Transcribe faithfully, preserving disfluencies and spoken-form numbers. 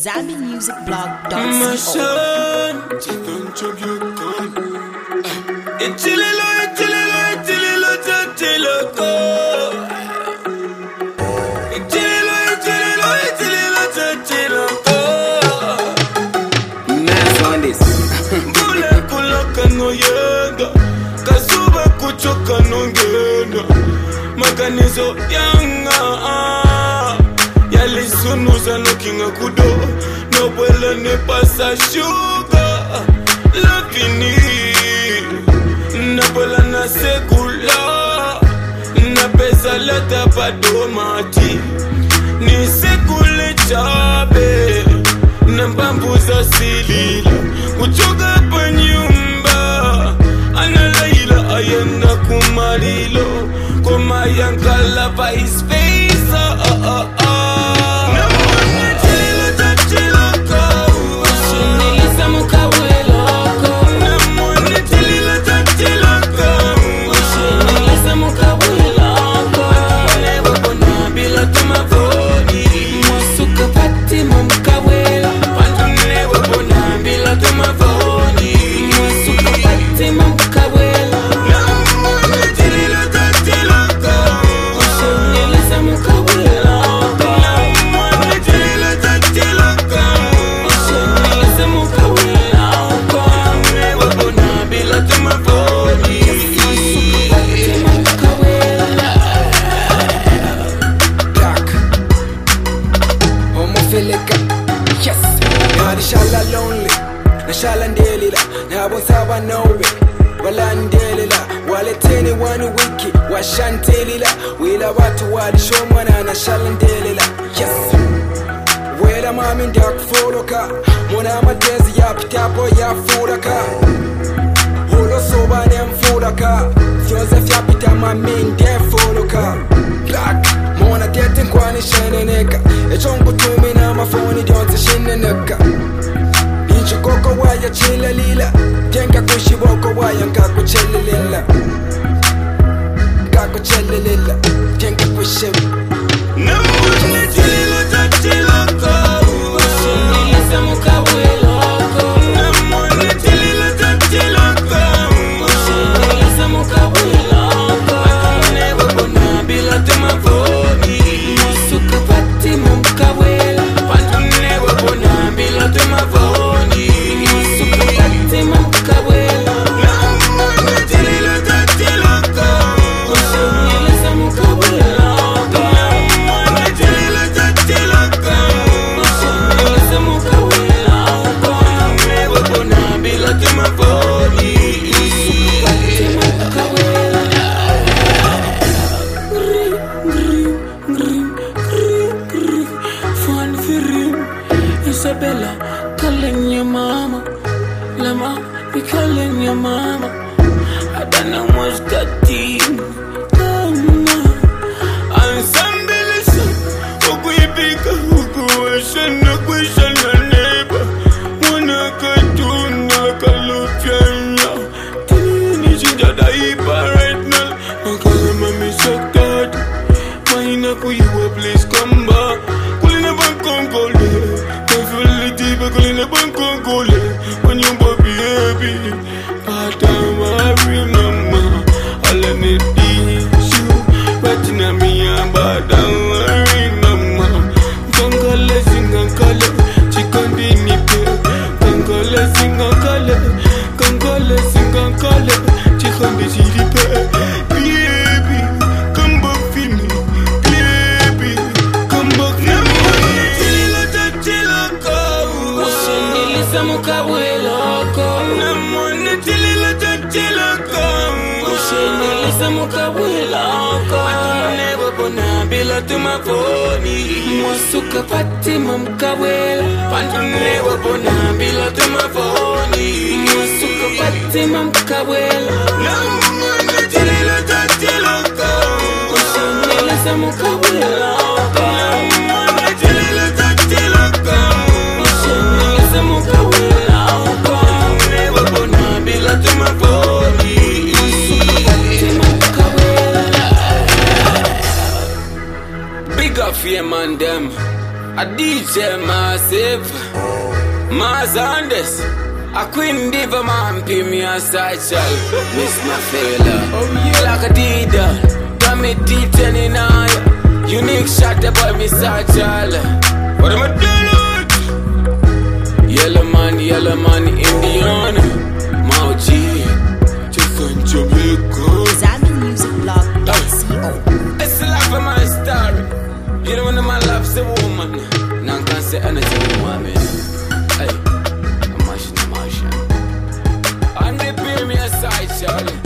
Zambi Music Blog dot co. My son, don't chug your gun. Ichililo, ichililo, ichililo, ichililo, go. Ichililo, ichililo, ichililo, ichililo, go. Nice on this. Bule kuloka no yenga, kazuba kuchoka no ngena. Maganizo yanga, yalisunuza no kinga kudo. No vuela ni pasa sugar, lakini na vuela na segula, na pesa leta pado mati, ni segule chabe, na bambuza silila, kuchoka pa nyumba, analaila ayenda kumalilo, koma yankala pa his face, ah ah ah ah. Shala lonely, na shala ndelila, na bonsaba nowe, wala ndelila, wale teni wani wiki, wa shantelila, wila watu wali shomwana na shala ndelila, yes. Wela mami ndak foloka, mona matezi ya pitapo ya furaka, holo soba ne mfuraka, sioze fya pita mami nde foloka, black, mona tete nkwani sheneneka, echongu tumi na mafoni dionze sheneneka. Koko waya chila lila, jenga kushiboko waya ngako chelilila, ngako chelilila, jenga kushibu. Namuna chililo chachilo ko, ushunilisa mukawelo ko. Namuna chililo chachilo ko, ushunilisa mukawelo ko. Akane wabona bila tumavoni, musuka pati mukawelo. Pantune wabona bila tumavoni. Isabella, calling your mama. Lama, be calling your mama. I don't know what's got deep. I'm somebody, who could be who question, no question, no neighbor. Wanna go to Nakalupiana. Tini Jada right now. I call mommy so good. Why not you please come back? Kulina Bankongole. Kulina Bankongole. When you baby, but I'm a real mama. All I need is you. But now me I'm bad, I'm a real mama. Kangala singa kala, chicken dini pe. Kangala singa kala, kangala singa kala, chicken dini pe. Baby, come back for me. Baby, come back for me. Chila chila ko, ushunilisa mukawelo ko. Namuna chila chila ko, ushunilisa mukawelo ko. Atune wabona bila tumavoni, musuka pati mukawelo. Pantune wabona bila tumavoni, musuka pati mukawelo. Namuna chila chila ko, ushunilisa mukawelo ko. Namuna chila chila ko, ushunilisa mukawelo ko. Atune wabona bila tumavoni, musuka pati mukawelo. Big up for your man them. A D J Massive, Mazandes, a Queen Diva man, pay me a side child. Miss my fella, like a Dida, Tommy D ten in eye. Unique shot about me side child. What am I doing? Yellow man, yellow man, Indian, Mauchi, just on Jamaica. Zambi Music Blog dot co. It's the life of my story. You know when the man loves a woman, none can say anything woman. Hey, I'm mashing, I'm mashing. And they pay me a side, Charlie.